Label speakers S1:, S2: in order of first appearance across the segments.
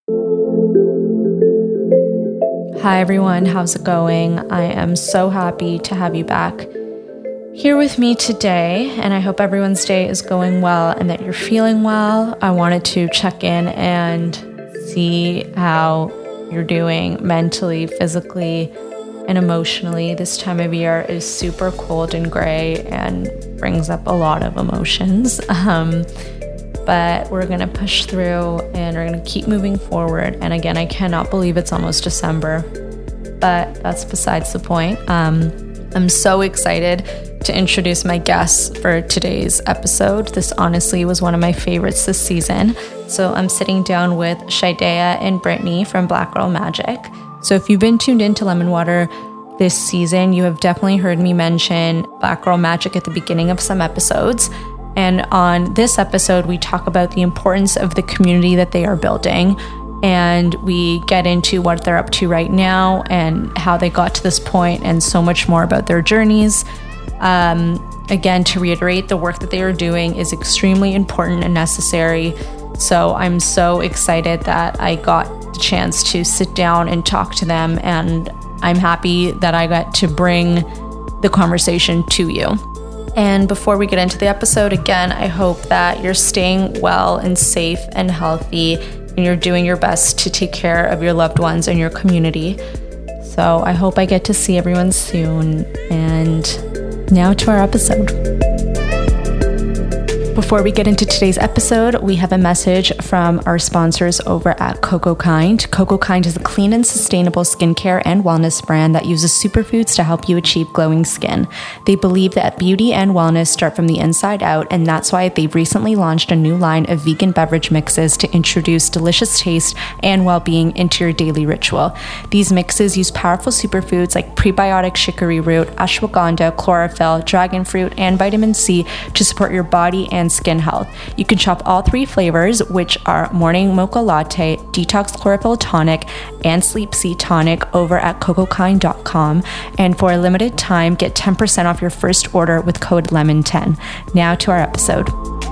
S1: Hi everyone, how's it going? I am so happy to have you back here with me today, and I hope everyone's day is going well and that you're feeling well. I wanted to check in and see how you're doing mentally, physically, and emotionally. This time of year is super cold and gray and brings up a lot of emotions. But we're going to push through and we're going to keep moving forward. And again, I cannot believe it's almost December, but that's besides the point. I'm so excited to introduce my guests for today's episode. This honestly was one of my favorites this season. So I'm sitting down with Shidea and Brittany from Black Girl Magic. So if you've been tuned into Lemon Water this season, you have definitely heard me mention Black Girl Magic at the beginning of some episodes. And on this episode, we talk about the importance of the community that they are building. And we get into what they're up to right now and how they got to this point and so much more about their journeys. Again, to reiterate, the work that they are doing is extremely important and necessary. So I'm so excited that I got the chance to sit down and talk to them. And I'm happy that I got to bring the conversation to you. And before we get into the episode, again, I hope that you're staying well and safe and healthy and you're doing your best to take care of your loved ones and your community. So I hope I get to see everyone soon. And now to our episode. Before we get into today's episode, we have a message from our sponsors over at Cocokind. Cocokind is a clean and sustainable skincare and wellness brand that uses superfoods to help you achieve glowing skin. They believe that beauty and wellness start from the inside out, and that's why they've recently launched a new line of vegan beverage mixes to introduce delicious taste and well-being into your daily ritual. These mixes use powerful superfoods like prebiotic chicory root, ashwagandha, chlorophyll, dragon fruit, and vitamin C to support your body and skin health. You can shop all three flavors, which are Morning Mocha Latte, Detox Chlorophyll Tonic, and Sleep C Tonic over at cocokind.com. And for a limited time, get 10% off your first order with code LEMON10. Now to our episode.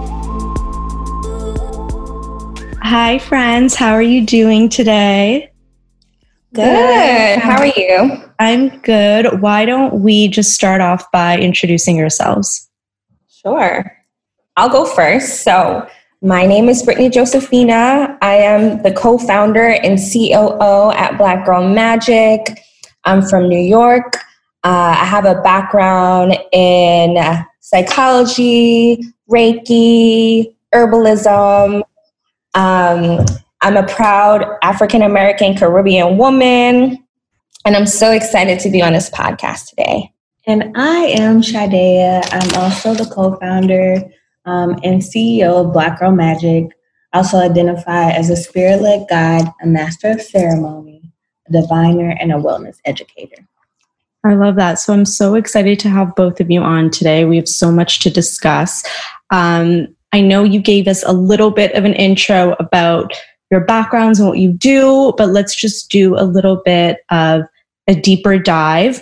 S1: Hi friends, how are you doing today?
S2: Good. How are you?
S1: I'm good. Why don't we just start off by introducing yourselves?
S2: Sure. I'll go first. So my name is Brittany Josephina. I am the co-founder and COO at Black Girl Magic. I'm from New York. I have a background in psychology, Reiki, herbalism. I'm a proud African-American Caribbean woman, and I'm so excited to be on this podcast today.
S3: And I am Shidea. I'm also the co-founder and CEO of Black Girl Magic. I also identify as a spirit-led guide, a master of ceremony, a diviner, and a wellness educator.
S1: I love that. So I'm so excited to have both of you on today. We have so much to discuss. I know you gave us a little bit of an intro about your backgrounds and what you do, but let's just do a little bit of a deeper dive.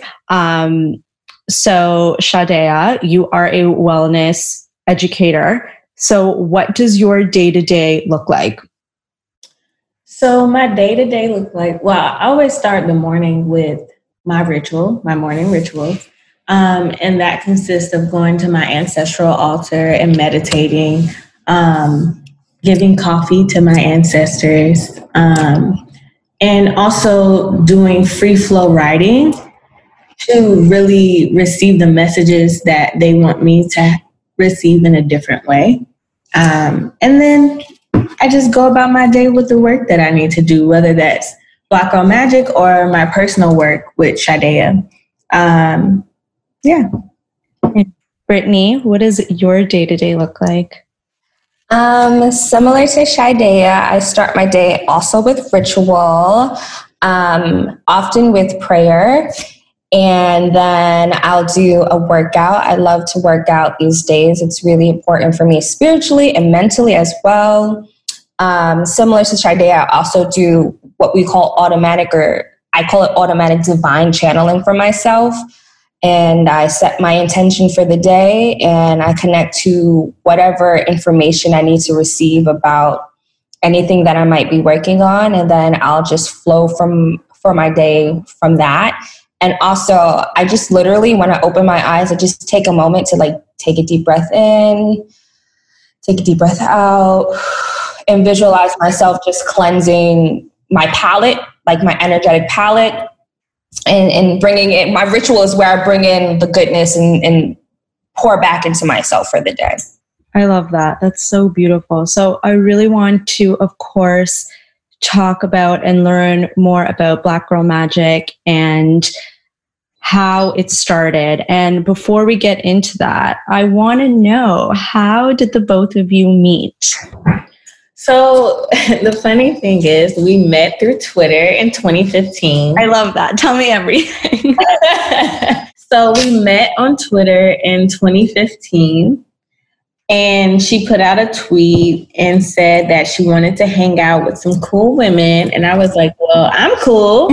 S1: So Shidea, you are a wellness educator. So what does your day-to-day look like?
S3: So my day-to-day look like, well, I always start the morning with my morning rituals. And that consists of going to my ancestral altar and meditating, giving coffee to my ancestors, and also doing free flow writing to really receive the messages that they want me to receive in a different way. And then I just go about my day with the work that I need to do, whether that's Black Girl Magic or my personal work with Shidea. Yeah.
S1: Brittany, what does your day-to-day look like?
S2: Similar to Shidea, I start my day also with ritual, often with prayer. And then I'll do a workout. I love to work out these days. It's really important for me spiritually and mentally as well. Similar to Shidea, I also do what we call automatic, or I call it automatic divine channeling for myself. And I set my intention for the day and I connect to whatever information I need to receive about anything that I might be working on. And then I'll just flow for my day from that. And also, I just literally, when I open my eyes, I just take a moment to like take a deep breath in, take a deep breath out, and visualize myself just cleansing my palate, like my energetic palate, and bringing in, my ritual is where I bring in the goodness and pour back into myself for the day.
S1: I love that. That's so beautiful. So I really want to, of course, talk about and learn more about Black Girl Magic and how it started. And before we get into that, I want to know, how did the both of you meet?
S3: So the funny thing is, we met through Twitter in 2015.
S1: I love that. Tell me everything.
S3: So we met on Twitter in 2015, and she put out a tweet and said that she wanted to hang out with some cool women. And I was like, well, I'm cool.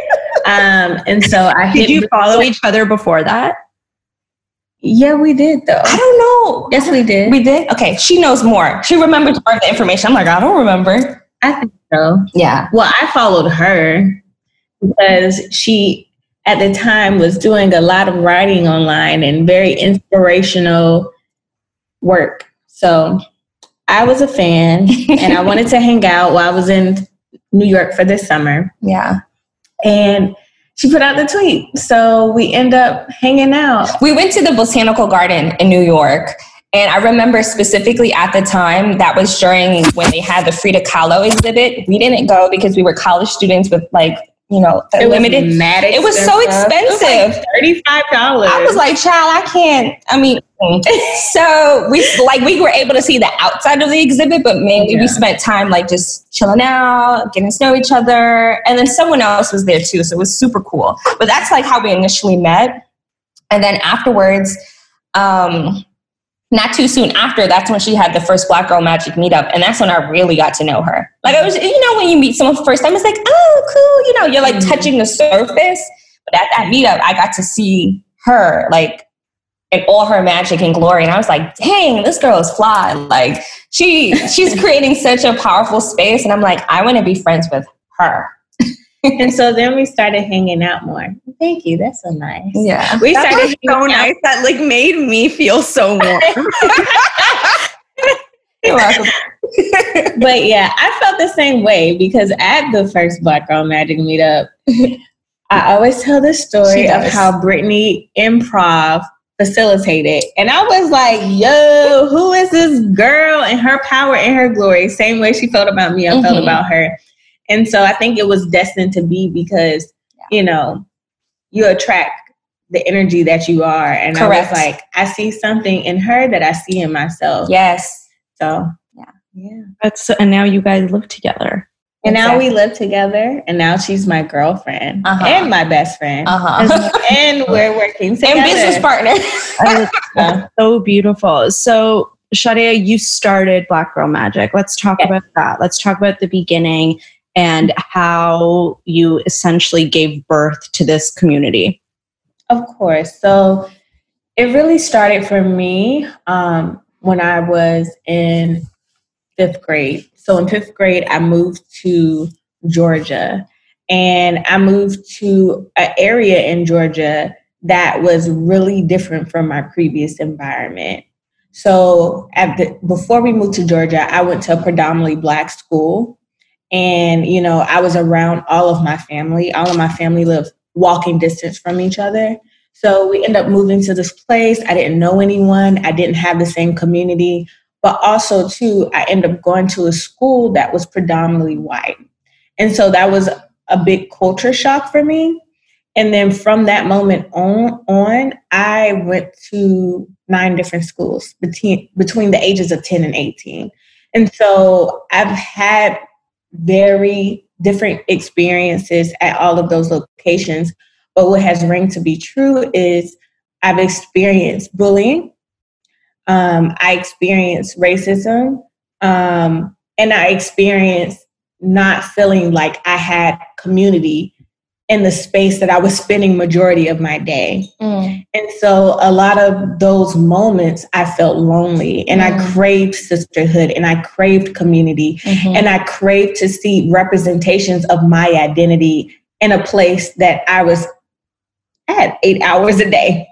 S3: And so I
S1: Did you follow each other before that?
S3: Yeah, we did, though.
S2: I don't know.
S3: Yes, we did.
S2: We did? Okay, she knows more. She remembers more of the information. I'm like, I don't remember.
S3: I think so.
S2: Yeah.
S3: Well, I followed her because she, at the time, was doing a lot of writing online and very inspirational work. So I was a fan and I wanted to hang out while I was in New York for this summer.
S2: Yeah.
S3: And she put out the tweet. So we end up hanging out.
S2: We went to the Botanical Garden in New York. And I remember specifically at the time, that was during when they had the Frida Kahlo exhibit. We didn't go because we were college students with like, you know, limited. It was so expensive.
S3: It was like $35.
S2: I was like, child, I can't. I mean, so we were able to see the outside of the exhibit, but mainly we spent time like just chilling out, getting to know each other. And then someone else was there too. So it was super cool. But that's like how we initially met. And then afterwards, not too soon after, that's when she had the first Black Girl Magic meetup. And that's when I really got to know her. Like, I was, you know, when you meet someone for the first time, it's like, oh, cool. You know, you're like touching the surface. But at that meetup, I got to see her like in all her magic and glory. And I was like, dang, this girl is fly. Like she's creating such a powerful space. And I'm like, I want to be friends with her.
S3: And so then we started hanging out more. Thank you. That's so nice.
S2: Yeah.
S3: We started
S1: so nice. That like made me feel so warm.
S2: You're welcome.
S3: But yeah, I felt the same way because at the first Black Girl Magic meetup, I always tell the story of how Brittany improv facilitated. And I was like, yo, who is this girl and her power and her glory? Same way she felt about me, I felt about her. And so I think it was destined to be because, you know, you attract the energy that you are. And
S2: Correct.
S3: I was like, I see something in her that I see in myself.
S2: Yes.
S3: So,
S2: Yeah.
S1: And now you guys live together.
S3: And now we live together. And now she's my girlfriend and my best friend. And we're working together.
S2: And business partner.
S1: That's so beautiful. So, Shadia, you started Black Girl Magic. Let's talk about that. Let's talk about the beginning and how you essentially gave birth to this community.
S3: Of course. So it really started for me when I was in 5th grade. So in 5th grade, I moved to Georgia, and I moved to an area in Georgia that was really different from my previous environment. So before we moved to Georgia, I went to a predominantly Black school. And, you know, I was around all of my family. All of my family lived walking distance from each other. So we ended up moving to this place. I didn't know anyone. I didn't have the same community. But also, too, I ended up going to a school that was predominantly white. And so that was a big culture shock for me. And then from that moment on, I went to 9 different schools between the ages of 10 and 18. And so I've had very different experiences at all of those locations. But what has ring to be true is I've experienced bullying. I experienced racism. And I experienced not feeling like I had community in the space that I was spending majority of my day. And so a lot of those moments I felt lonely, and I craved sisterhood, and I craved community, and I craved to see representations of my identity in a place that I had 8 hours a day.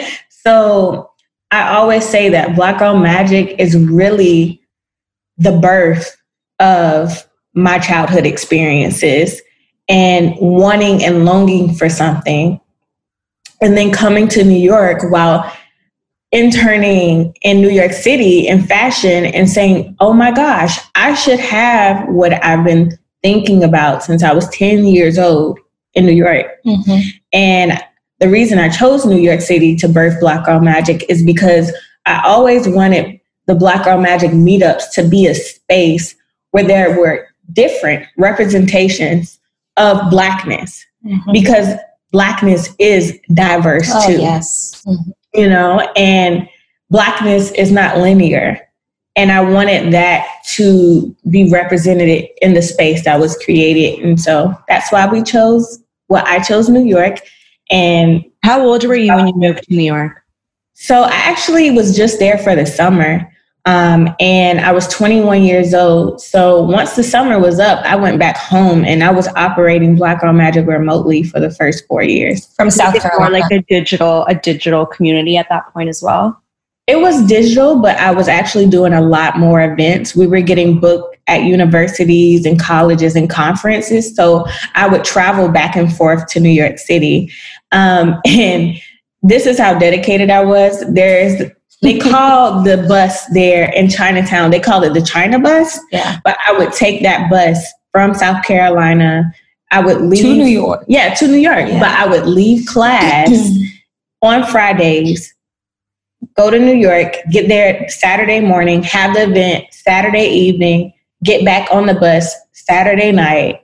S3: So I always say that Black Girl Magic is really the birth of my childhood experiences and wanting and longing for something. And then coming to New York while interning in New York City in fashion and saying, oh my gosh, I should have what I've been thinking about since I was 10 years old in New York. And the reason I chose New York City to birth Black Girl Magic is because I always wanted the Black Girl Magic meetups to be a space where there were different representations of Blackness, because Blackness is diverse too.
S2: Yes.
S3: You know, and Blackness is not linear. And I wanted that to be represented in the space that was created. And so that's why I chose New York. And
S4: how old were you when you moved to New York?
S3: So I actually was just there for the summer. And I was 21 years old. So once the summer was up, I went back home and I was operating Black Girl Magic remotely for the first 4 years.
S2: From South Carolina.
S4: More like a digital community at that point as well?
S3: It was digital, but I was actually doing a lot more events. We were getting booked at universities and colleges and conferences. So I would travel back and forth to New York City. And this is how dedicated I was. They call the bus there in Chinatown, they call it the China bus.
S2: Yeah.
S3: But I would take that bus from South Carolina. I would leave.
S2: To New York.
S3: Yeah, to New York.
S2: Yeah.
S3: But I would leave class on Fridays, go to New York, get there Saturday morning, have the event Saturday evening, get back on the bus Saturday night,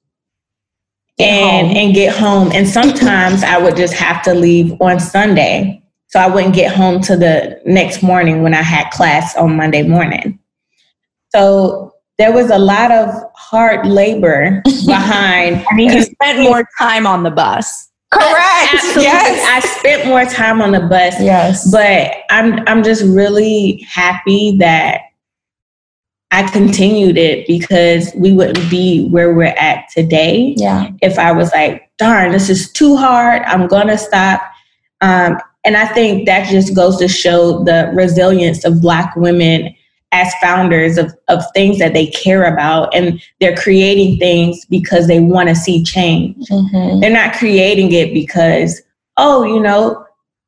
S3: and get home. And sometimes I would just have to leave on Sunday. So I wouldn't get home till the next morning when I had class on Monday morning. So there was a lot of hard labor behind.
S4: I mean, you spent more time on the bus.
S2: Correct.
S3: Absolutely.
S2: Yes.
S3: I spent more time on the bus.
S2: Yes.
S3: But I'm just really happy that I continued it, because we wouldn't be where we're at today.
S2: Yeah.
S3: If I was like, darn, this is too hard, I'm gonna stop. And I think that just goes to show the resilience of Black women as founders of things that they care about. And they're creating things because they want to see change. They're not creating it because, oh, you know,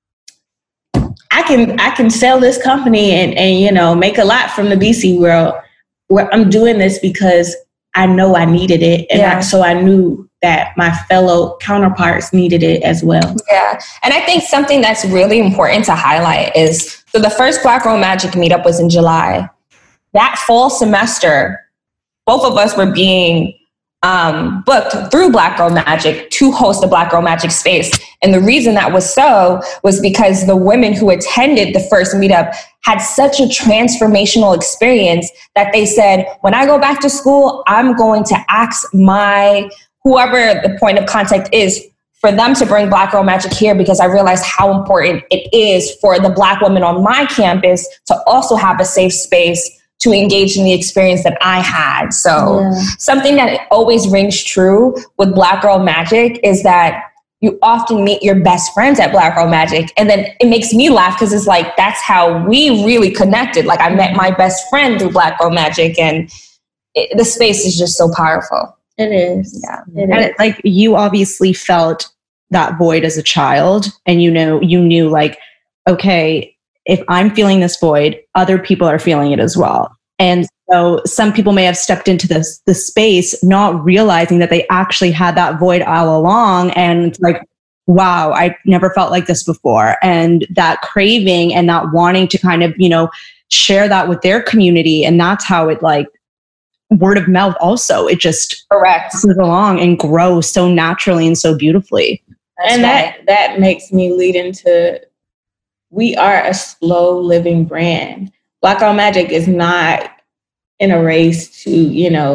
S3: I can sell this company and you know, make a lot from the BC world. Where I'm doing this because I know I needed it. And so I knew that my fellow counterparts needed it as well.
S2: Yeah. And I think something that's really important to highlight is, so the first Black Girl Magic meetup was in July. That fall semester, both of us were being booked through Black Girl Magic to host a Black Girl Magic space. And the reason that was so was because the women who attended the first meetup had such a transformational experience that they said, when I go back to school, I'm going to ask my whoever the point of contact is for them to bring Black Girl Magic here, because I realized how important it is for the Black women on my campus to also have a safe space to engage in the experience that I had. So something that always rings true with Black Girl Magic is that you often meet your best friends at Black Girl Magic. And then it makes me laugh because it's like, that's how we really connected. Like, I met my best friend through Black Girl Magic, and the space is just so powerful.
S3: It is.
S2: Yeah.
S4: And like, you obviously felt that void as a child, and you knew like, okay, if I'm feeling this void, other people are feeling it as well. And so some people may have stepped into the space not realizing that they actually had that void all along. And it's like, wow, I never felt like this before. And that craving and that wanting to kind of, you know, share that with their community. And that's how it, like, word of mouth also, it just moves along and grows so naturally and so beautifully.
S3: That makes me lead into, we are a slow living brand. Black Girl Magic is not in a race to, you know,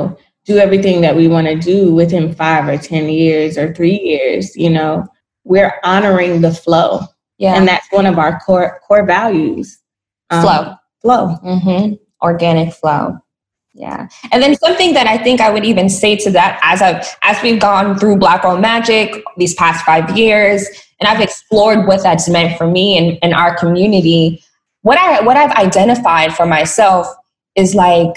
S3: do everything that we want to do within 5 or 10 years or 3 years. You know, we're honoring the flow.
S2: Yeah.
S3: And that's one of our core values.
S2: Flow.
S3: Mm-hmm.
S2: Organic flow. Yeah. And then something that I think I would even say to that, as we've gone through Black Girl Magic these past 5 years, and I've explored what that's meant for me and our community, what I've identified for myself is like,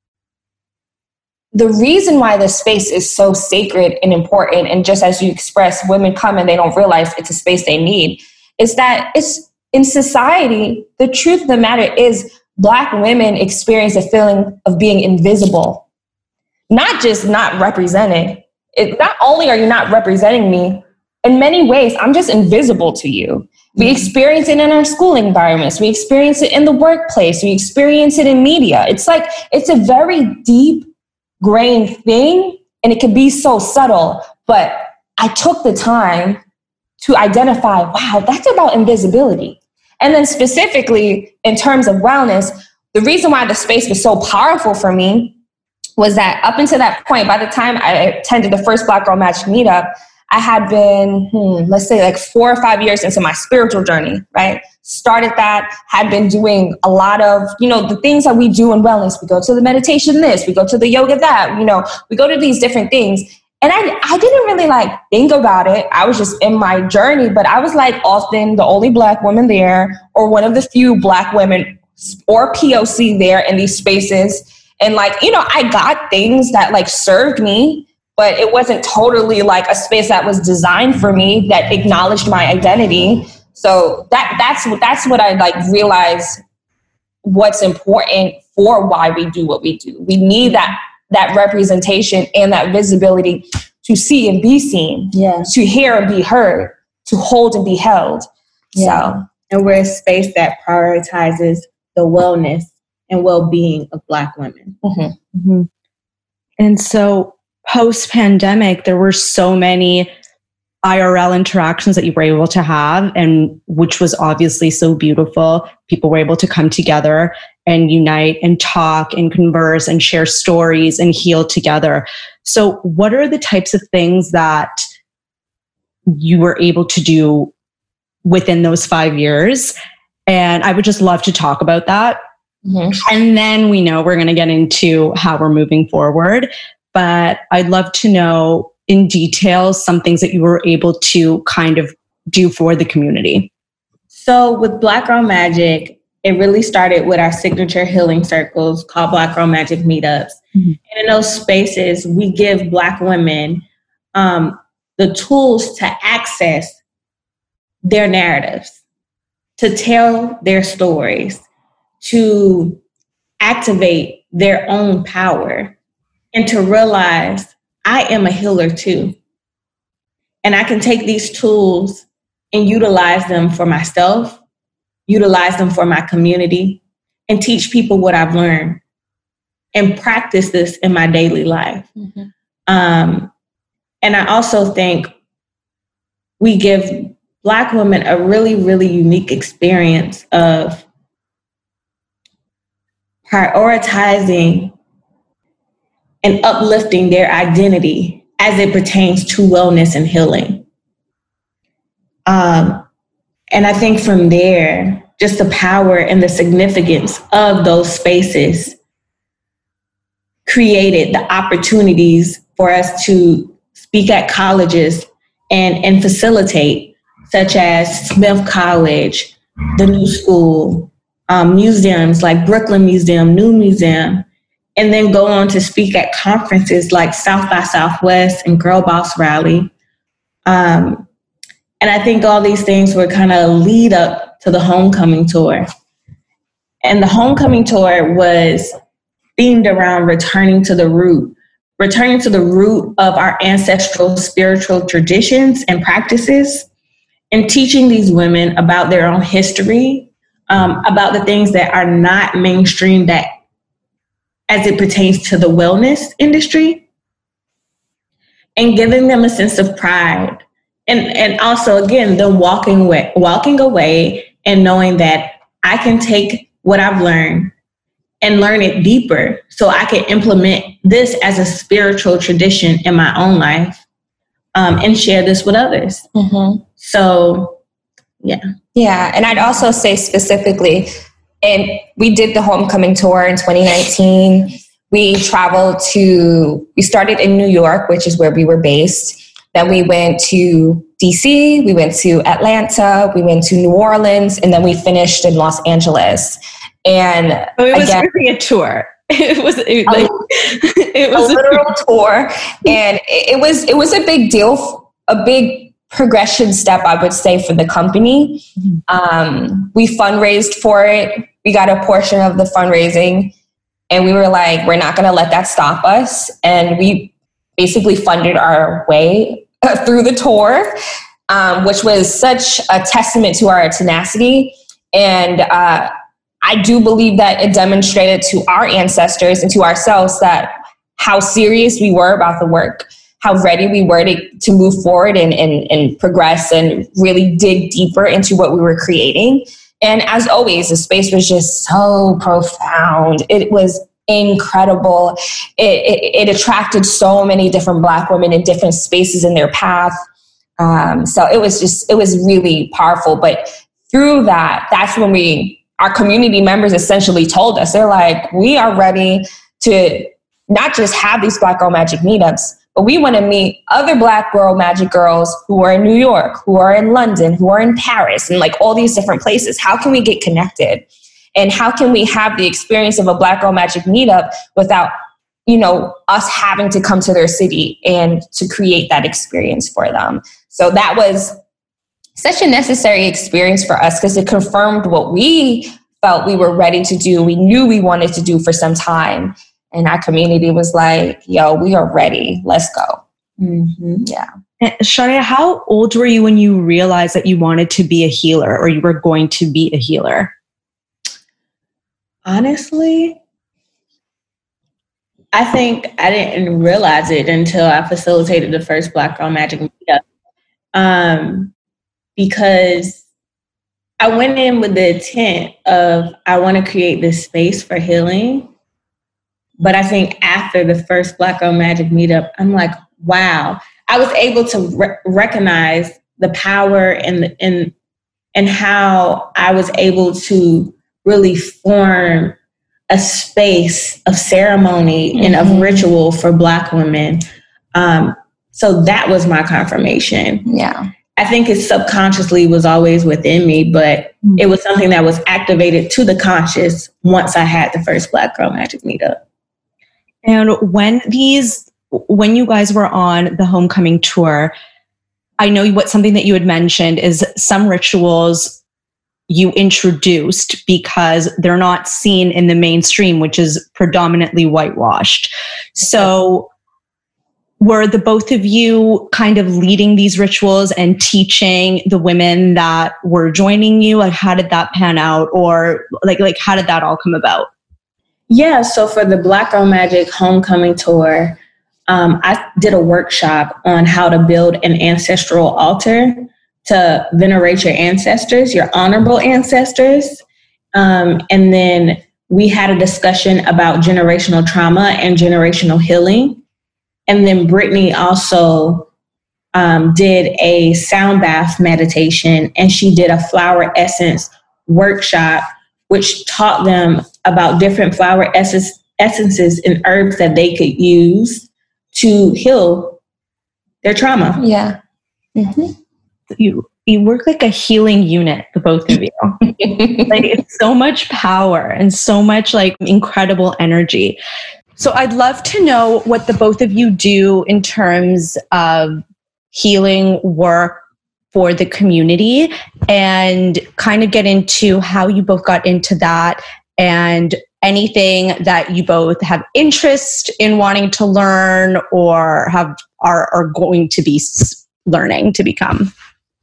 S2: the reason why this space is so sacred and important, and just as you express, women come and they don't realize it's a space they need, is that it's in society, the truth of the matter is Black women experience a feeling of being invisible, not just not represented. Not only are you not representing me, in many ways, I'm just invisible to you. We experience it in our school environments. We experience it in the workplace. We experience it in media. It's like, it's a very deep grained thing, and it can be so subtle, but I took the time to identify, wow, that's about invisibility. And then specifically in terms of wellness, the reason why the space was so powerful for me was that up until that point, by the time I attended the first Black Girl Magic meetup, I had been, let's say like 4 or 5 years into my spiritual journey, right? Started that, had been doing a lot of, the things that we do in wellness. We go to the meditation this, we go to the yoga that, we go to these different things. And I didn't really think about it. I was just in my journey, but I was often the only Black woman there, or one of the few Black women or POC there in these spaces. And I got things that served me, but it wasn't totally a space that was designed for me, that acknowledged my identity. So that's what I realized what's important for why we do what we do. We need that representation and that visibility to see and be seen, to hear and be heard, to hold and be held.
S3: Yeah. So, and we're a space that prioritizes the wellness and well-being of Black women.
S4: Mm-hmm. Mm-hmm. And so post-pandemic, there were so many IRL interactions that you were able to have, and which was obviously so beautiful. People were able to come together and unite and talk and converse and share stories and heal together. So what are the types of things that you were able to do within those 5 years? And I would just love to talk about that. Mm-hmm. And then we know we're going to get into how we're moving forward. But I'd love to know in detail some things that you were able to kind of do for the community.
S3: So with Black Girl Magic, it really started with our signature healing circles called Black Girl Magic Meetups. Mm-hmm. And in those spaces, we give Black women the tools to access their narratives, to tell their stories, to activate their own power, and to realize I am a healer too. And I can take these tools and utilize them for myself, utilize them for my community, and teach people what I've learned and practice this in my daily life. Mm-hmm. And I also think we give Black women a really, really unique experience of prioritizing and uplifting their identity as it pertains to wellness and healing. And I think from there, just the power and the significance of those spaces created the opportunities for us to speak at colleges and facilitate, such as Smith College, the New School, museums like Brooklyn Museum, New Museum, and then go on to speak at conferences like South by Southwest and Girl Boss Rally. And I think all these things were kind of lead up to the homecoming tour. And the homecoming tour was themed around returning to the root of our ancestral spiritual traditions and practices, and teaching these women about their own history, about the things that are not mainstream that as it pertains to the wellness industry, and giving them a sense of pride. And also, again, them walking away and knowing that I can take what I've learned and learn it deeper so I can implement this as a spiritual tradition in my own life, and share this with others.
S2: Mm-hmm.
S3: So, yeah.
S2: Yeah. And I'd also say specifically, and we did the homecoming tour in 2019. We started in New York, which is where we were based. Then we went to DC, we went to Atlanta, we went to New Orleans, and then we finished in Los Angeles. And
S4: it was really a tour. It was
S2: a literal tour, and it was a big deal, a big progression step, I would say, for the company. We fundraised for it. We got a portion of the fundraising, and we were like, we're not going to let that stop us. And we basically funded our way through the tour, which was such a testament to our tenacity. And I do believe that it demonstrated to our ancestors and to ourselves that how serious we were about the work, how ready we were to move forward and progress and really dig deeper into what we were creating. And as always, the space was just so profound. It was incredible. It attracted so many different Black women in different spaces in their path. So it was really powerful. But through that, that's when our community members essentially told us, they're like, we are ready to not just have these Black Girl Magic meetups, but we want to meet other Black Girl Magic girls who are in New York, who are in London, who are in Paris, and like all these different places. How can we get connected? And how can we have the experience of a Black Girl Magic meetup without, us having to come to their city and to create that experience for them? So that was such a necessary experience for us because it confirmed what we felt we were ready to do. We knew we wanted to do for some time. And our community was like, yo, we are ready. Let's go.
S3: Mm-hmm.
S2: Yeah.
S4: Sharia, how old were you when you realized that you wanted to be a healer or you were going to be a healer?
S3: Honestly, I think I didn't realize it until I facilitated the first Black Girl Magic meetup. Because I went in with the intent of, I want to create this space for healing. But I think after the first Black Girl Magic meetup, I'm like, wow, I was able to recognize the power and how I was able to really form a space of ceremony and of ritual for Black women. So that was my confirmation.
S2: Yeah.
S3: I think it subconsciously was always within me, but it was something that was activated to the conscious once I had the first Black Girl Magic meetup.
S4: And when you guys were on the homecoming tour, I know something that you had mentioned is some rituals you introduced because they're not seen in the mainstream, which is predominantly whitewashed. So were the both of you kind of leading these rituals and teaching the women that were joining you? Like, how did that pan out? Or like how did that all come about?
S3: Yeah, so for the Black Girl Magic homecoming tour, I did a workshop on how to build an ancestral altar to venerate your ancestors, your honorable ancestors. And then we had a discussion about generational trauma and generational healing. And then Brittany also did a sound bath meditation, and she did a flower essence workshop, which taught them about different flower essences and herbs that they could use to heal their trauma.
S2: Yeah. Mm-hmm.
S4: You work like a healing unit, the both of you. Like, it's so much power and so much like incredible energy. So I'd love to know what the both of you do in terms of healing work for the community and kind of get into how you both got into that and anything that you both have interest in wanting to learn or are going to be learning to become.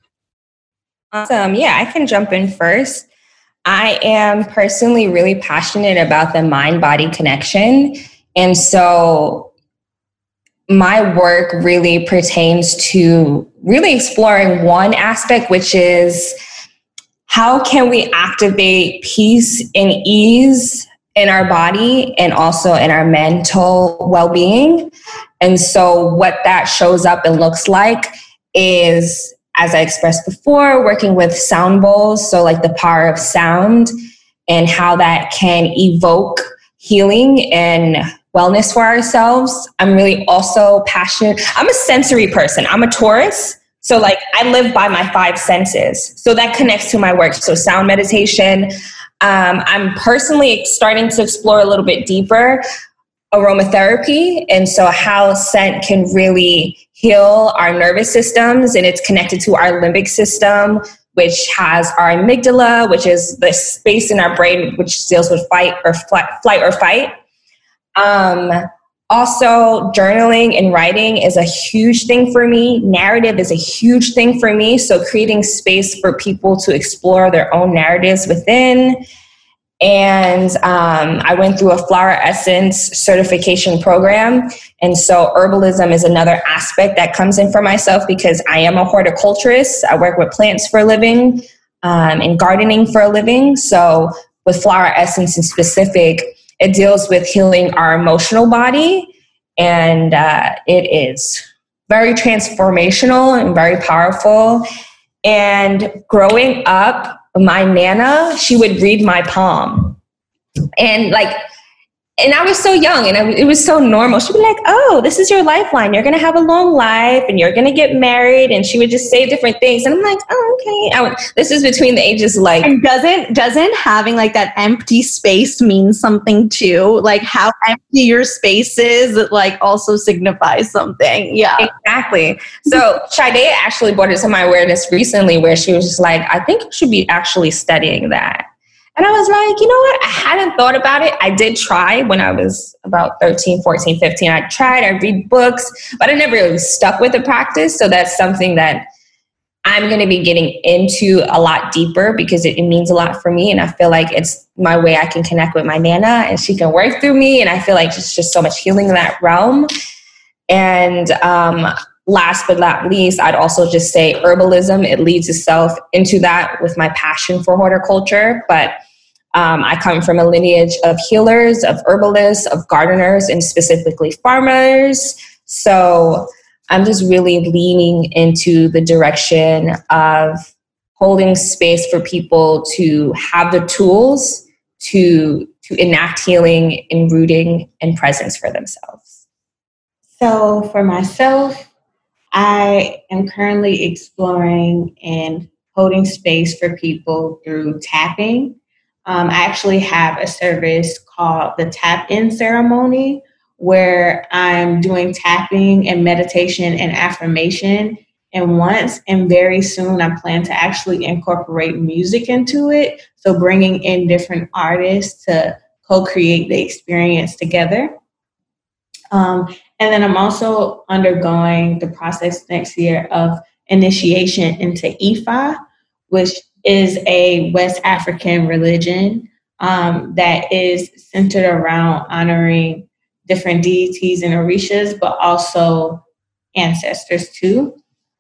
S2: Awesome. Yeah, I can jump in first. I am personally really passionate about the mind-body connection. And so my work really pertains to really exploring one aspect, which is how can we activate peace and ease in our body and also in our mental well-being. And so what that shows up and looks like is, as I expressed before, working with sound bowls. So like the power of sound and how that can evoke healing and wellness for ourselves. I'm really also passionate. I'm a sensory person. I'm a Taurus. So like I live by my 5 senses. So that connects to my work. So sound meditation. I'm personally starting to explore a little bit deeper aromatherapy. And so how scent can really heal our nervous systems, and it's connected to our limbic system, which has our amygdala, which is the space in our brain which deals with flight or fight. Also, journaling and writing is a huge thing for me. Narrative is a huge thing for me. So creating space for people to explore their own narratives within. And I went through a flower essence certification program. And so herbalism is another aspect that comes in for myself because I am a horticulturist. I work with plants for a living and gardening for a living. So with flower essence in specific, it deals with healing our emotional body. And it is very transformational and very powerful. And growing up, my Nana, she would read my palm. And I was so young and it was so normal. She'd be like, oh, this is your lifeline. You're going to have a long life and you're going to get married. And she would just say different things. And I'm like, oh, okay. This is between the ages like.
S4: And doesn't having like that empty space mean something too? Like how empty your space is, like also signifies something. Yeah.
S2: Exactly. So Sade actually brought it to my awareness recently where she was just like, I think you should be actually studying that. And I was like, you know what? I hadn't thought about it. I did try when I was about 13, 14, 15. I read books, but I never really stuck with the practice. So that's something that I'm going to be getting into a lot deeper because it means a lot for me. And I feel like it's my way I can connect with my Nana and she can work through me. And I feel like it's just so much healing in that realm. And last but not least, I'd also just say herbalism. It leads itself into that with my passion for horticulture. But I come from a lineage of healers, of herbalists, of gardeners, and specifically farmers. So I'm just really leaning into the direction of holding space for people to have the tools to enact healing in rooting and presence for themselves.
S3: So for myself, I am currently exploring and holding space for people through tapping. I actually have a service called the Tap-In Ceremony where I'm doing tapping and meditation and affirmation. And very soon I plan to actually incorporate music into it. So bringing in different artists to co-create the experience together. And then I'm also undergoing the process next year of initiation into Ifa, which is a West African religion that is centered around honoring different deities and orishas, but also ancestors too.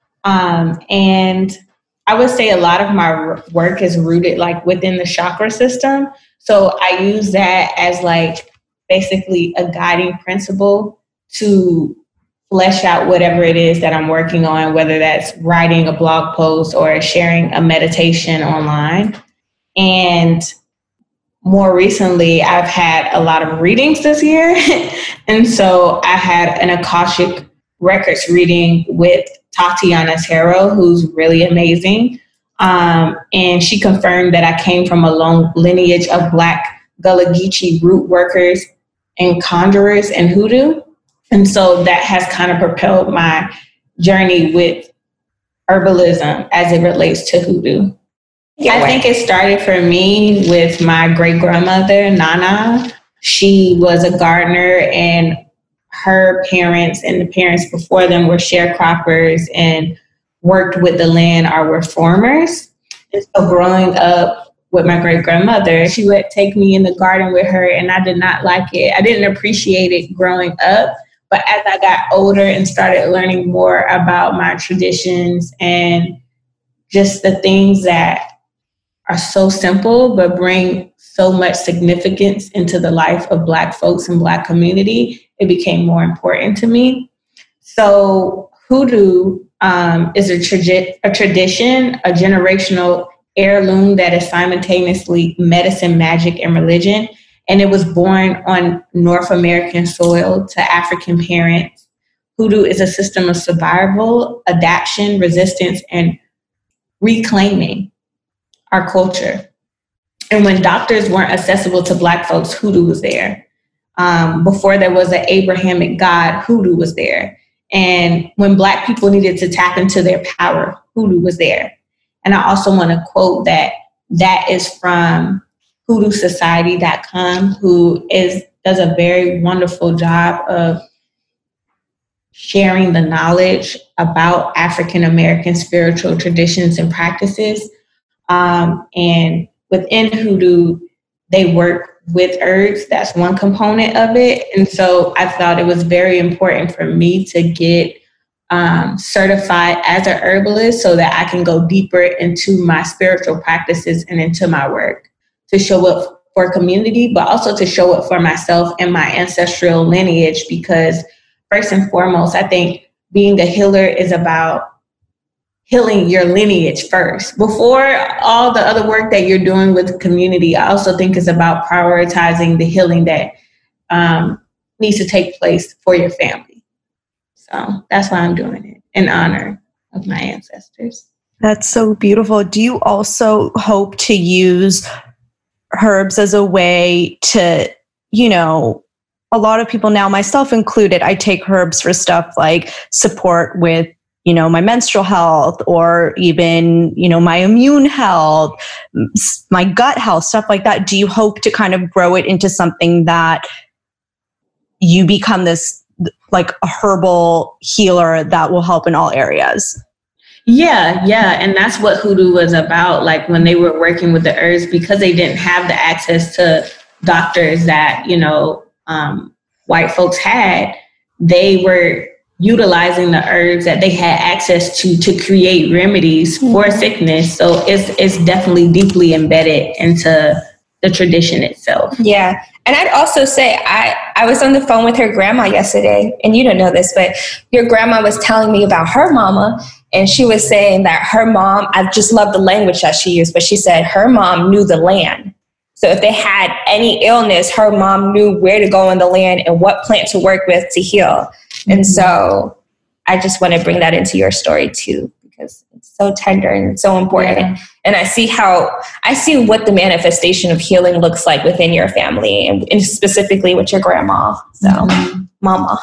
S3: And I would say a lot of my work is rooted like within the chakra system. So I use that as like basically a guiding principle to flesh out whatever it is that I'm working on, whether that's writing a blog post or sharing a meditation online. And more recently, I've had a lot of readings this year. And so I had an Akashic Records reading with Tatiana Tarot, who's really amazing. And she confirmed that I came from a long lineage of Black Gullah Geechee root workers and conjurers and hoodoo. And so that has kind of propelled my journey with herbalism as it relates to hoodoo. I think it started for me with my great-grandmother, Nana. She was a gardener, and her parents and the parents before them were sharecroppers and worked with the land or were farmers. And so growing up with my great-grandmother, she would take me in the garden with her, and I did not like it. I didn't appreciate it growing up. But as I got older and started learning more about my traditions and just the things that are so simple but bring so much significance into the life of Black folks and Black community, it became more important to me. So hoodoo is a tradition, a generational heirloom that is simultaneously medicine, magic, and religion. And it was born on North American soil to African parents. Hoodoo is a system of survival, adaptation, resistance, and reclaiming our culture. And when doctors weren't accessible to Black folks, hoodoo was there. Before there was an Abrahamic God, hoodoo was there. And when Black people needed to tap into their power, hoodoo was there. And I also want to quote that is from hoodoosociety.com, who does a very wonderful job of sharing the knowledge about African American spiritual traditions and practices. And within hoodoo, they work with herbs. That's one component of it. And so I thought it was very important for me to get certified as an herbalist so that I can go deeper into my spiritual practices and into my work to show up for community, but also to show up for myself and my ancestral lineage, because first and foremost, I think being a healer is about healing your lineage first. Before all the other work that you're doing with community, I also think it's about prioritizing the healing that needs to take place for your family. So that's why I'm doing it in honor of my ancestors.
S4: That's so beautiful. Do you also hope to use herbs as a way to, a lot of people now, myself included, I take herbs for stuff like support with, my menstrual health, or even, my immune health, my gut health, stuff like that. Do you hope to kind of grow it into something that you become this, like a herbal healer that will help in all areas?
S3: Yeah. And that's what hoodoo was about. Like when they were working with the herbs, because they didn't have the access to doctors that, white folks had, they were utilizing the herbs that they had access to create remedies for sickness. So it's definitely deeply embedded into the tradition itself.
S2: Yeah. And I'd also say I was on the phone with her grandma yesterday, and you don't know this, but your grandma was telling me about her mama, and she was saying that her mom, I just love the language that she used, but she said her mom knew the land. So if they had any illness, her mom knew where to go in the land and what plant to work with to heal. Mm-hmm. And so I just want to bring that into your story too, because it's so tender and so important. Yeah. And I see what the manifestation of healing looks like within your family, and specifically with your grandma. So Mama.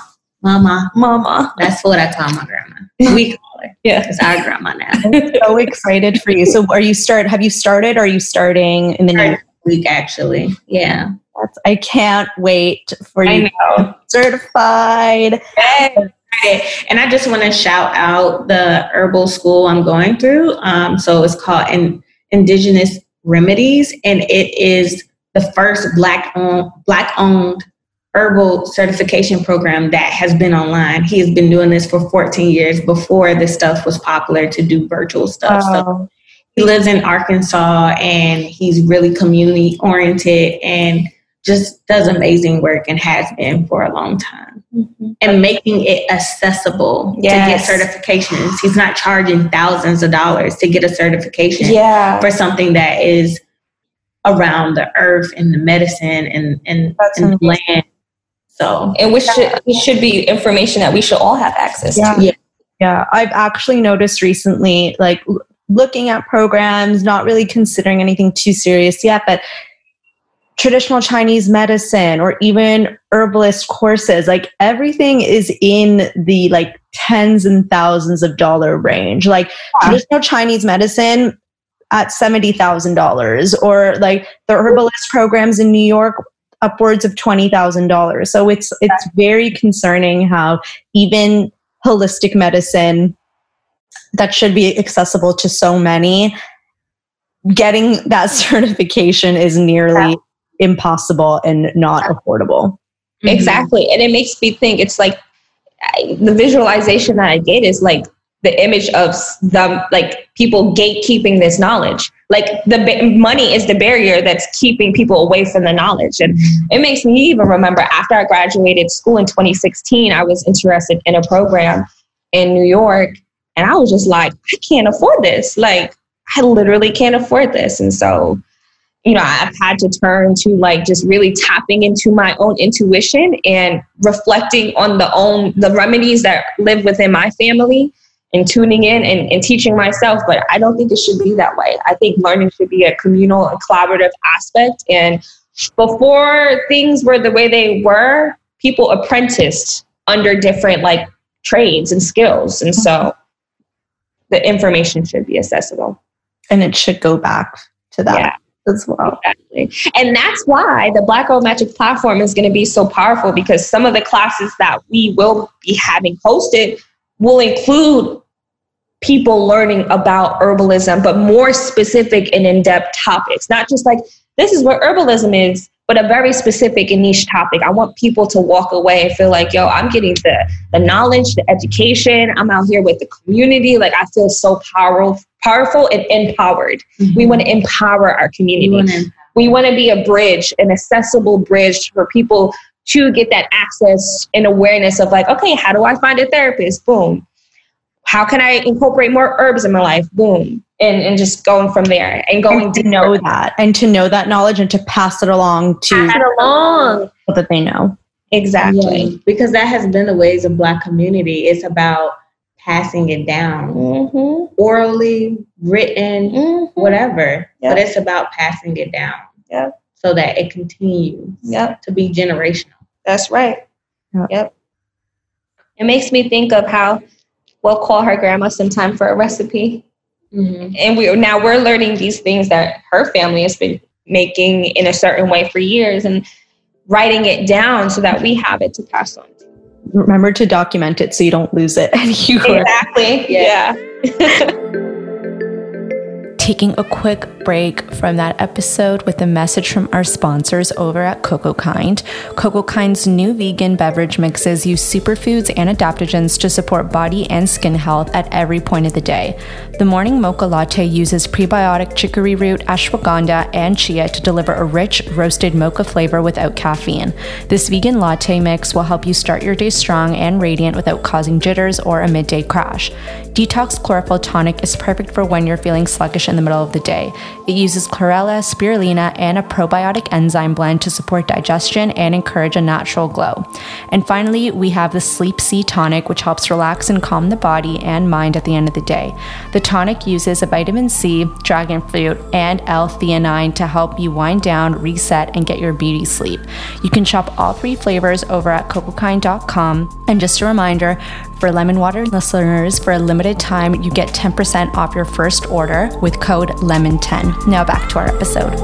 S3: That's what I call my grandma. We call her. Yeah. It's our grandma now.
S4: I'm so excited for you. So have you started? Or are you starting in the new
S3: week, actually? Yeah.
S4: I can't wait for you to be certified.
S3: And I just want to shout out the herbal school I'm going through. So it's called Indigenous Remedies, and it is the first Black-owned herbal certification program that has been online. He has been doing this for 14 years before this stuff was popular to do virtual stuff. Oh. So he lives in Arkansas, and he's really community oriented and just does amazing work and has been for a long time. Mm-hmm. And making it accessible to get certifications. He's not charging thousands of dollars to get a certification for something that is around the earth and the medicine and the land. So,
S2: and which should be information that we should all have access to.
S4: Yeah. I've actually noticed recently, like looking at programs, not really considering anything too serious yet, but traditional Chinese medicine or even herbalist courses, like everything is in the like tens and thousands of dollar range. Like traditional Chinese medicine at $70,000, or like the herbalist programs in New York upwards of $20,000. So it's very concerning how even holistic medicine that should be accessible to so many, getting that certification is nearly impossible and not affordable.
S2: Exactly. And it makes me think, it's like the visualization that I get is like the image of them, like people gatekeeping this knowledge. Like money is the barrier that's keeping people away from the knowledge. And it makes me even remember after I graduated school in 2016, I was interested in a program in New York. And I was just like, I can't afford this. Like, I literally can't afford this. And so, you know, I've had to turn to like just really tapping into my own intuition and reflecting on the remedies that live within my family and tuning in and teaching myself. But I don't think it should be that way. I think learning should be a communal and collaborative aspect. And before things were the way they were, people apprenticed under different like trades and skills. And so the information should be accessible.
S4: And it should go back to that.
S2: Yeah.
S4: As well.
S2: Exactly. And that's why the Black Girl Magic platform is going to be so powerful, because some of the classes that we will be having hosted will include people learning about herbalism, but more specific and in-depth topics. Not just like, this is what herbalism is, but a very specific and niche topic. I want people to walk away and feel like, yo, I'm getting the knowledge, the education. I'm out here with the community. Like, I feel so powerful and empowered. Mm-hmm. We want to empower our community. We want to be a bridge, an accessible bridge for people to get that access and awareness of like, okay, how do I find a therapist? Boom. How can I incorporate more herbs in my life? Boom. And just going from there and going
S4: to know that and to know that knowledge and to pass it along so that they know.
S2: Exactly.
S3: Yeah, because that has been the ways of Black community. It's about passing it down, orally, written, whatever. Yep. But it's about passing it down so that it continues to be generational.
S2: That's right. Yep. It makes me think of how we'll call her grandma sometime for a recipe. Mm-hmm. And we're learning these things that her family has been making in a certain way for years and writing it down so that we have it to pass on.
S4: Remember to document it so you don't lose it.
S2: Exactly. Yeah.
S1: Taking a quick break from that episode with a message from our sponsors over at CocoKind. CocoKind's new vegan beverage mixes use superfoods and adaptogens to support body and skin health at every point of the day. The morning mocha latte uses prebiotic chicory root, ashwagandha, and chia to deliver a rich, roasted mocha flavor without caffeine. This vegan latte mix will help you start your day strong and radiant without causing jitters or a midday crash. Detox Chlorophyll Tonic is perfect for when you're feeling sluggish in the middle of the day. It uses chlorella, spirulina, and a probiotic enzyme blend to support digestion and encourage a natural glow. And finally, we have the Sleep C Tonic, which helps relax and calm the body and mind at the end of the day. The tonic uses a vitamin C, dragon fruit, and L-theanine to help you wind down, reset, and get your beauty sleep. You can shop all 3 flavors over at cocokind.com. And just a reminder, for Lemon Water listeners, for a limited time, you get 10% off your first order with code LEMON10. Now back to our episode.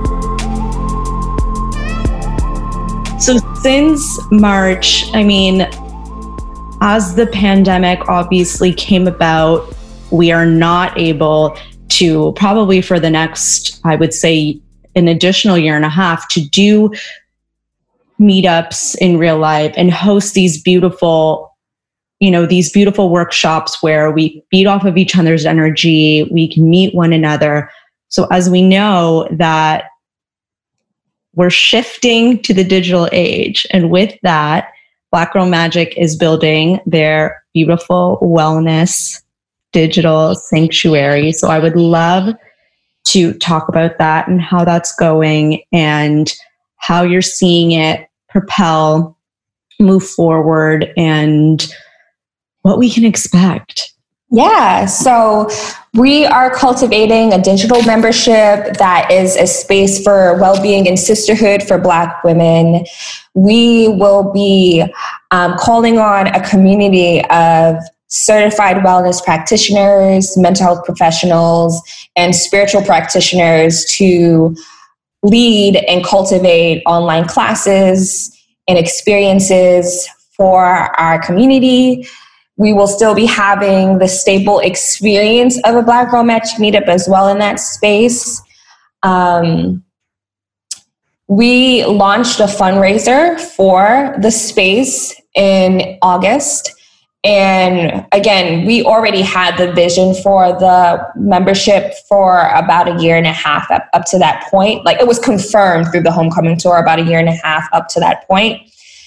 S4: So since March, I mean, as the pandemic obviously came about, we are not able to, probably for the next, I would say, an additional year and a half, to do meetups in real life and host these beautiful workshops where we feed off of each other's energy, we can meet one another. So as we know that we're shifting to the digital age, and with that, Black Girl Magic is building their beautiful wellness digital sanctuary. So I would love to talk about that and how that's going and how you're seeing it propel, move forward, and what we can expect.
S2: Yeah, so we are cultivating a digital membership that is a space for well-being and sisterhood for Black women. We will be calling on a community of certified wellness practitioners, mental health professionals, and spiritual practitioners to lead and cultivate online classes and experiences for our community. We will still be having the staple experience of a Black Girl Magic meetup as well in that space. We launched a fundraiser for the space in August, And again, we already had the vision for the membership for about a year and a half up to that point. Like, it was confirmed through the homecoming tour about a year and a half up to that point.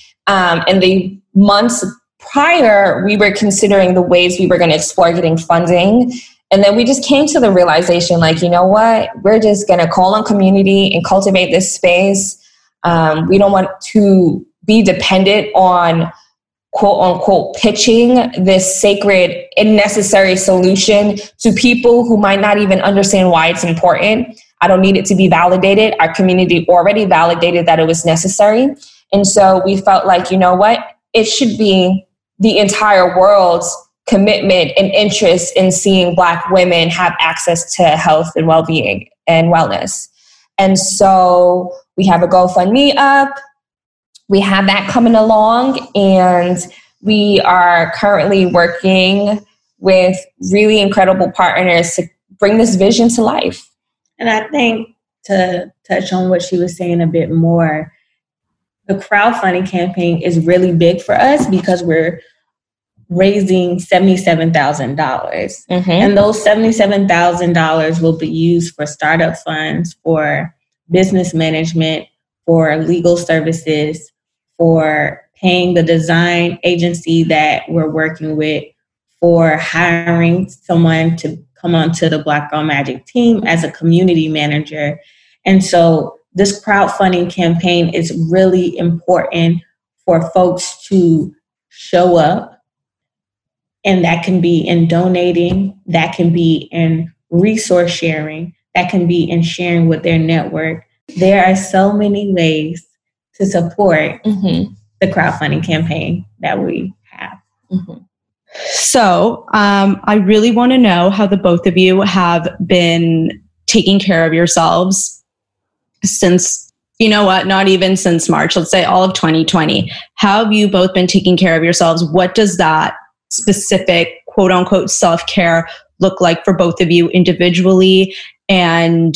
S2: In the months prior, we were considering the ways we were going to explore getting funding. And then we just came to the realization, like, you know what, we're just going to call on community and cultivate this space. We don't want to be dependent on quote unquote pitching this sacred and necessary solution to people who might not even understand why it's important. I don't need it to be validated. Our community already validated that it was necessary. And so we felt like, you know what, it should be the entire world's commitment and interest in seeing Black women have access to health and well-being and wellness. And so we have a GoFundMe up. We have that coming along, and we are currently working with really incredible partners to bring this vision to life.
S3: And I think, to touch on what she was saying a bit more, the crowdfunding campaign is really big for us because we're raising $77,000. Mm-hmm. And those $77,000 will be used for startup funds, for business management, for legal services, for paying the design agency that we're working with, for hiring someone to come onto the Black Girl Magic team as a community manager. And so this crowdfunding campaign is really important for folks to show up. And that can be in donating, that can be in resource sharing, that can be in sharing with their network. There are so many ways to support the crowdfunding campaign that we have. Mm-hmm.
S4: So I really want to know how the both of you have been taking care of yourselves since, you know what, not even since March, let's say all of 2020. How have you both been taking care of yourselves? What does that specific quote unquote self-care look like for both of you individually? And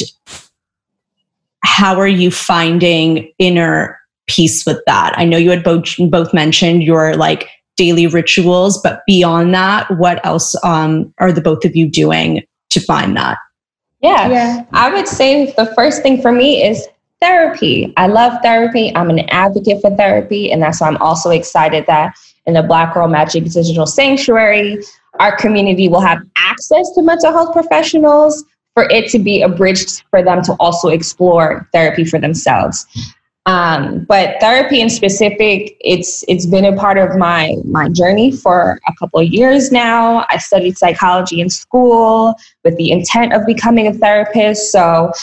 S4: how are you finding inner peace with that? I know you had both mentioned your like daily rituals, but beyond that, what else are the both of you doing to find that?
S2: Yeah, I would say the first thing for me is therapy. I love therapy. I'm an advocate for therapy. And that's why I'm also excited that in the Black Girl Magic Digital Sanctuary, our community will have access to mental health professionals for it to be a bridge for them to also explore therapy for themselves. But therapy in specific, it's been a part of my journey for a couple of years now. I studied psychology in school with the intent of becoming a therapist. So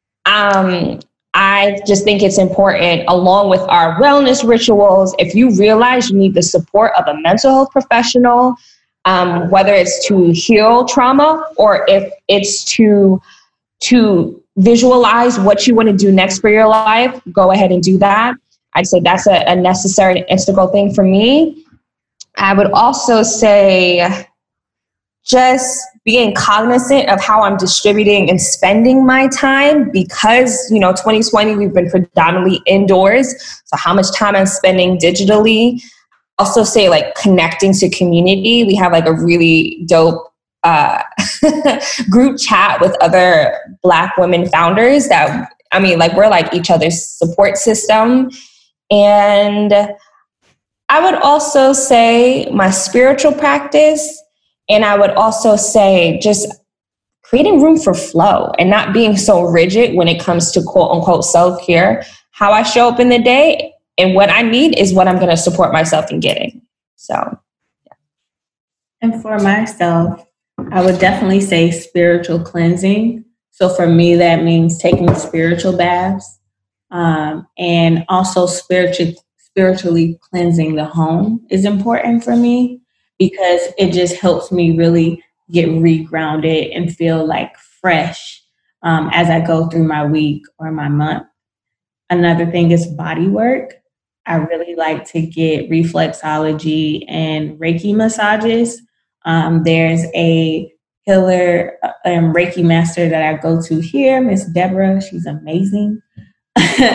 S2: I just think it's important, along with our wellness rituals, if you realize you need the support of a mental health professional, whether it's to heal trauma or if it's to visualize what you want to do next for your life, go ahead and do that. I'd say that's a necessary and integral thing for me. I would also say just being cognizant of how I'm distributing and spending my time, because, 2020, we've been predominantly indoors. So how much time I'm spending digitally. Also say like connecting to community. We have like a really dope group chat with other Black women founders that, we're like each other's support system. And I would also say my spiritual practice. And I would also say just creating room for flow and not being so rigid when it comes to quote unquote self-care. How I show up in the day and what I need is what I'm going to support myself in getting. So, yeah.
S3: And for myself, I would definitely say spiritual cleansing. So for me, that means taking spiritual baths and also spiritually cleansing the home is important for me, because it just helps me really get regrounded and feel like fresh as I go through my week or my month. Another thing is body work. I really like to get reflexology and Reiki massages. There's a healer and Reiki master that I go to here, Miss Deborah. She's amazing.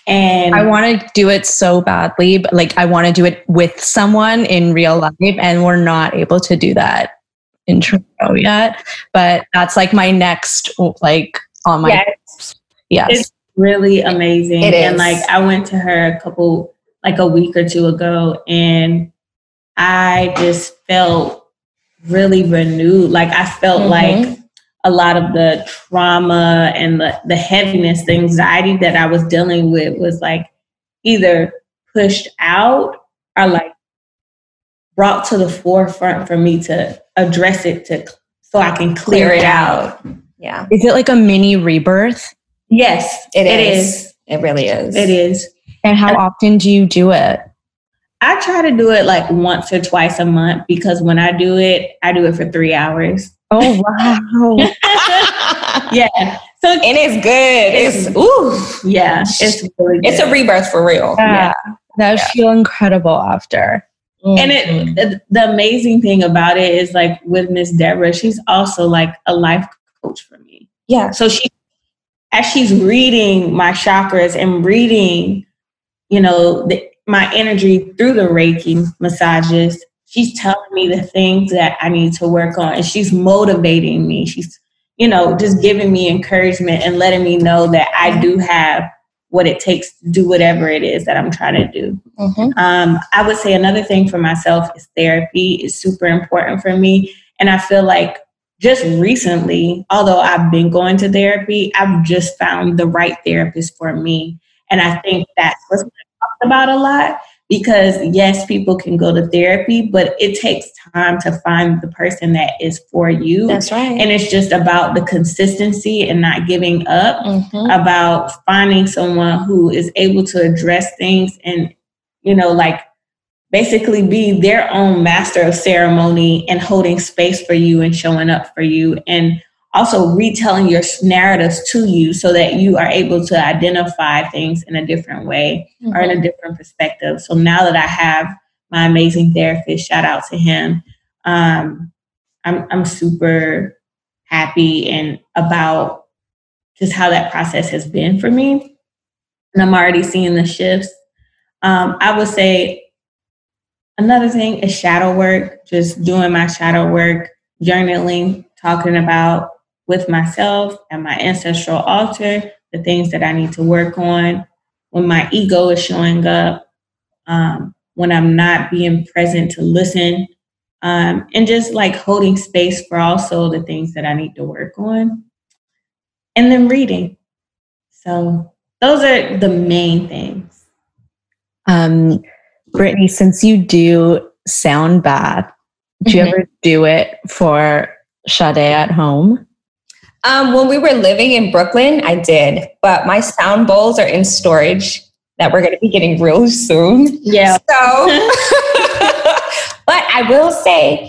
S3: And
S4: I want to do it so badly, but like I want to do it with someone in real life, and we're not able to do that in Toronto yet. But that's like my next, like on my, yes.
S3: It's really amazing.
S2: It is.
S3: And like I went to her a week or two ago, and I just felt really renewed. Like I felt like a lot of the trauma and the heaviness, the anxiety that I was dealing with was like either pushed out or like brought to the forefront for me to address it so I can clear it out.
S2: Yeah.
S4: Is it like a mini rebirth?
S3: Yes,
S2: It is. It really is.
S3: It is.
S4: And how often do you do it?
S3: I try to do it like once or twice a month, because when I do it for 3 hours.
S4: Oh, wow.
S3: Yeah. So
S2: And it's good. It's ooh.
S3: yeah, it's really good.
S2: It's a rebirth for real.
S4: Yeah. That would feel incredible after.
S3: And the amazing thing about it is like with Miss Deborah, she's also like a life coach for me.
S2: Yeah.
S3: So as she's reading my chakras and reading, my energy through the Reiki massages, she's telling me the things that I need to work on, and she's motivating me. She's, just giving me encouragement and letting me know that I do have what it takes to do whatever it is that I'm trying to do. I would say another thing for myself is therapy is super important for me. And I feel like just recently, although I've been going to therapy, I've just found the right therapist for me. And I think that's what's talked about a lot, because yes, people can go to therapy, but it takes time to find the person that is for you.
S2: That's right.
S3: And it's just about the consistency and not giving up, about finding someone who is able to address things and, like basically be their own master of ceremony and holding space for you and showing up for you, and also retelling your narratives to you so that you are able to identify things in a different way or in a different perspective. So now that I have my amazing therapist, shout out to him, I'm super happy and about just how that process has been for me. And I'm already seeing the shifts. I would say another thing is shadow work, just doing my shadow work, journaling, talking about with myself and my ancestral altar, the things that I need to work on when my ego is showing up, when I'm not being present to listen, and just like holding space for also the things that I need to work on, and then reading. So those are the main things.
S4: Brittany, since you do sound bath, do you ever do it for Sade at home?
S2: When we were living in Brooklyn, I did, but my sound bowls are in storage that we're going to be getting real soon.
S3: Yeah.
S2: So, but I will say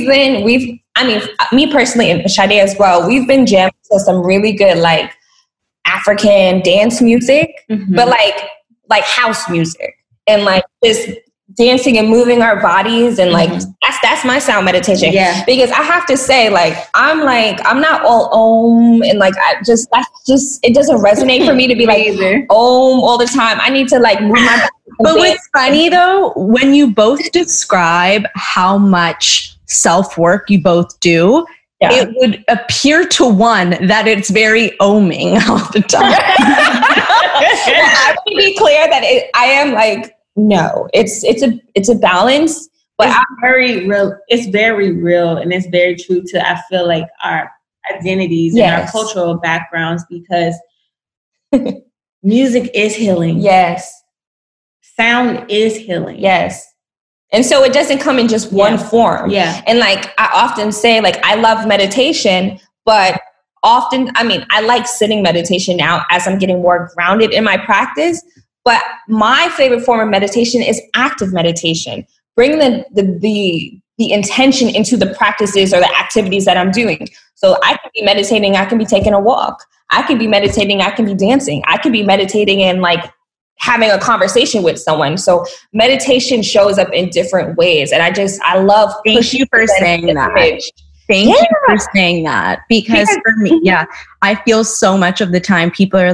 S2: me personally and Sade as well, we've been jamming to some really good like African dance music, but like house music and like just dancing and moving our bodies, and like that's my sound meditation. Yeah. Because I have to say, I'm not all and like that's just it doesn't resonate for me to be like all the time. I need to like move my body.
S4: But what's funny though, when you both describe how much self-work you both do, it would appear to one that it's very oming all the time.
S2: Well, I want to be clear that I am like, no, it's a balance, but
S3: it's very real. It's very real, and it's very true to, I feel like, our identities and our cultural backgrounds, because music is healing.
S2: Yes.
S3: Sound is healing.
S2: Yes. And so it doesn't come in just one form.
S3: Yeah.
S2: And like I often say, like I love meditation, but often, I like sitting meditation now as I'm getting more grounded in my practice. But my favorite form of meditation is active meditation. Bring the intention into the practices or the activities that I'm doing. So I can be meditating, I can be taking a walk. I can be meditating, I can be dancing. I can be meditating and like having a conversation with someone. So meditation shows up in different ways. And I love
S4: Thank you for saying that. Thank you for saying that. Because for me, I feel so much of the time people are like,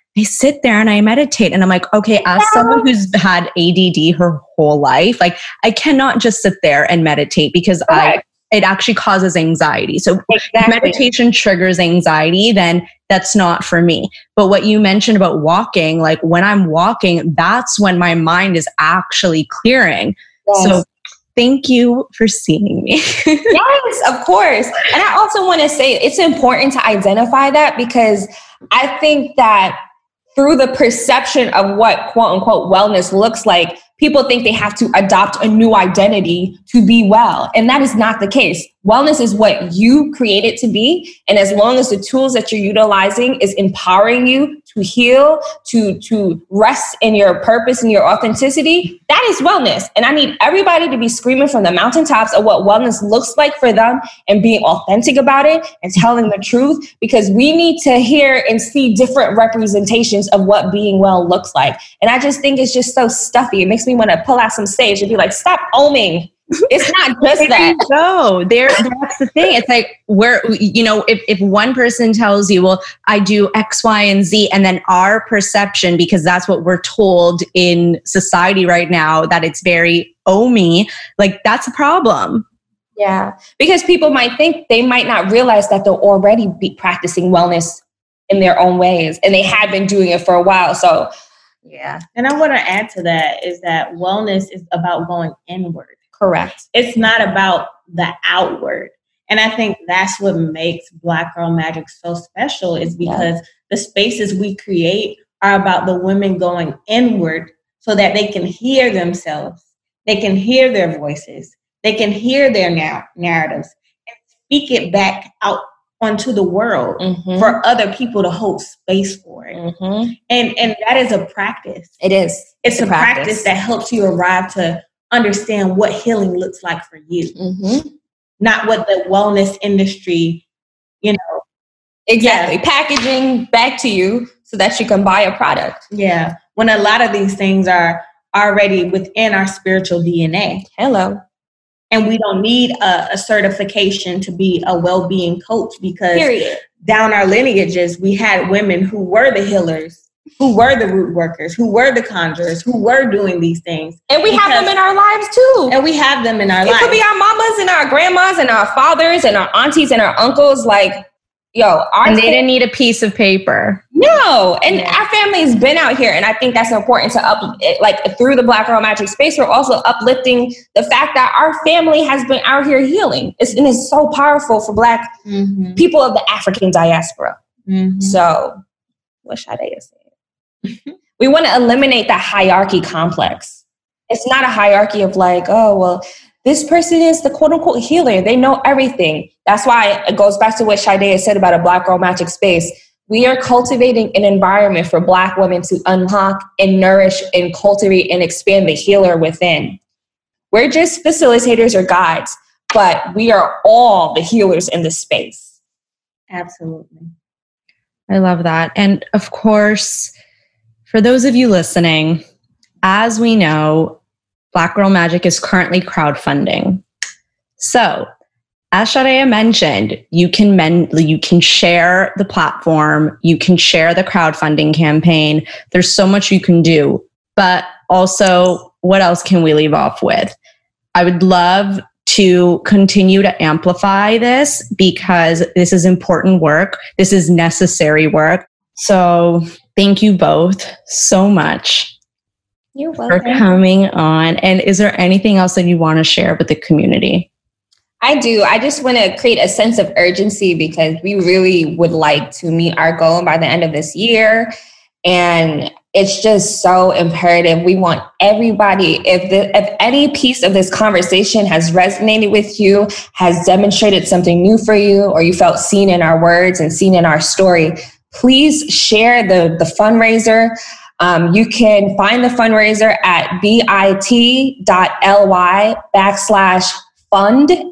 S4: I sit there and I meditate and I'm like, okay, as someone who's had ADD her whole life, like I cannot just sit there and meditate because it actually causes anxiety. So if meditation triggers anxiety, then that's not for me. But what you mentioned about walking, like when I'm walking, that's when my mind is actually clearing. Yes. So thank you for seeing me.
S2: Yes, of course. And I also want to say it's important to identify that, because I think that through the perception of what quote unquote wellness looks like, people think they have to adopt a new identity to be well. And that is not the case. Wellness is what you create it to be. And as long as the tools that you're utilizing is empowering you to heal, to rest in your purpose and your authenticity, that is wellness. And I need everybody to be screaming from the mountaintops of what wellness looks like for them and being authentic about it and telling the truth, because we need to hear and see different representations of what being well looks like. And I just think it's just so stuffy. It makes me want to pull out some sage and be like, stop oming. It's not just that.
S4: No, that's the thing. It's like if one person tells you, well, I do X, Y, and Z, and then our perception, because that's what we're told in society right now, that it's very me, like that's a problem.
S2: Yeah, because people might think, they might not realize that they'll already be practicing wellness in their own ways, and they have been doing it for a while. So, yeah.
S3: And I want to add to that is that wellness is about going inward.
S2: Correct.
S3: It's not about the outward. And I think that's what makes Black Girl Magic so special, is because the spaces we create are about the women going inward so that they can hear themselves. They can hear their voices. They can hear their narratives and speak it back out onto the world for other people to hold space for it. And that is a practice.
S2: It is.
S3: It's a practice that helps you arrive to understand what healing looks like for you, not what the wellness industry,
S2: Exactly. Yeah. Packaging back to you so that you can buy a product.
S3: Yeah. When a lot of these things are already within our spiritual DNA.
S2: Hello.
S3: And we don't need a certification to be a well-being coach, because down our lineages, we had women who were the healers, who were the root workers, who were the conjurers, who were doing these things.
S2: And we have them in our lives too.
S3: And we have them in our lives.
S2: It could be our mamas and our grandmas and our fathers and our aunties and our uncles. Like,
S4: and they didn't need a piece of paper.
S2: No. And our family has been out here. And I think that's important to through the Black Girl Magic space, we're also uplifting the fact that our family has been out here healing. It's so powerful for Black people of the African diaspora. So what Sade is saying. We want to eliminate that hierarchy complex. It's not a hierarchy of like, oh, well, this person is the quote unquote healer. They know everything. That's why it goes back to what Sade said about a Black Girl Magic space. We are cultivating an environment for Black women to unlock and nourish and cultivate and expand the healer within. We're just facilitators or guides, but we are all the healers in this space.
S3: Absolutely.
S4: I love that. And of course, for those of you listening, as we know, Black Girl Magic is currently crowdfunding. So, as Sade mentioned, you can share the platform, you can share the crowdfunding campaign. There's so much you can do. But also, what else can we leave off with? I would love to continue to amplify this, because this is important work. This is necessary work. So, thank you both so much.
S2: You're welcome.
S4: For coming on. And is there anything else that you want to share with the community?
S2: I do. I just want to create a sense of urgency, because we really would like to meet our goal by the end of this year. And it's just so imperative. We want everybody, if any piece of this conversation has resonated with you, has demonstrated something new for you, or you felt seen in our words and seen in our story, please share the fundraiser. You can find the fundraiser at bit.ly/fund,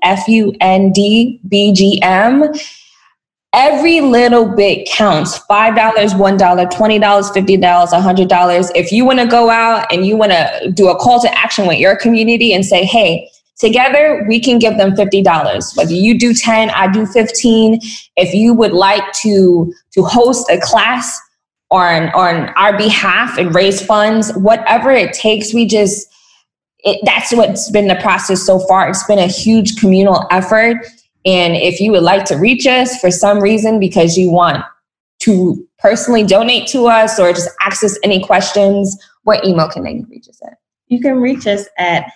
S2: FUND, Every little bit counts. $5, $1, $20, $50, $100. If you want to go out and you want to do a call to action with your community and say, hey, together we can give them $50. Whether you do 10, I do 15. If you would like to host a class on our behalf and raise funds, whatever it takes. That's what's been the process so far. It's been a huge communal effort. And if you would like to reach us for some reason because you want to personally donate to us or just ask us any questions, what email can they reach us at?
S3: You can reach us at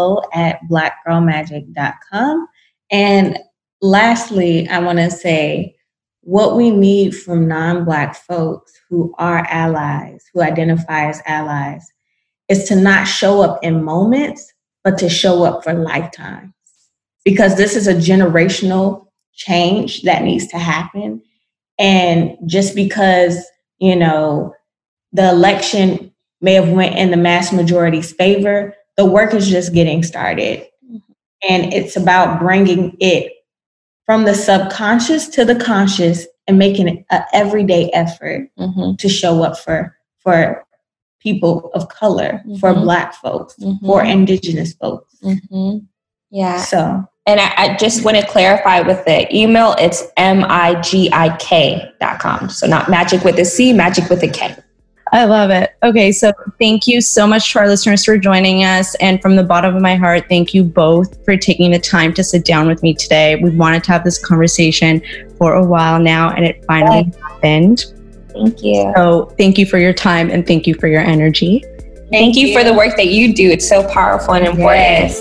S3: hello@blackgirlmagic.com. And lastly, I want to say what we need from non-Black folks who are allies, who identify as allies, is to not show up in moments, but to show up for lifetimes. Because this is a generational change that needs to happen. And just because, the election may have went in the mass majority's favor, the work is just getting started. And it's about bringing it from the subconscious to the conscious and making it an everyday effort to show up for people of color, for Black folks, for Indigenous folks.
S2: Yeah.
S3: So,
S2: and I just want to clarify with the email, it's magik.com. So not magic with a C, magic with a K.
S4: I love it. Okay, so thank you so much to our listeners for joining us. And from the bottom of my heart, thank you both for taking the time to sit down with me today. We wanted to have this conversation for a while now, and it finally happened.
S2: Thank you.
S4: So thank you for your time and thank you for your energy.
S2: Thank you for the work that you do. It's so powerful and important.
S3: Yes.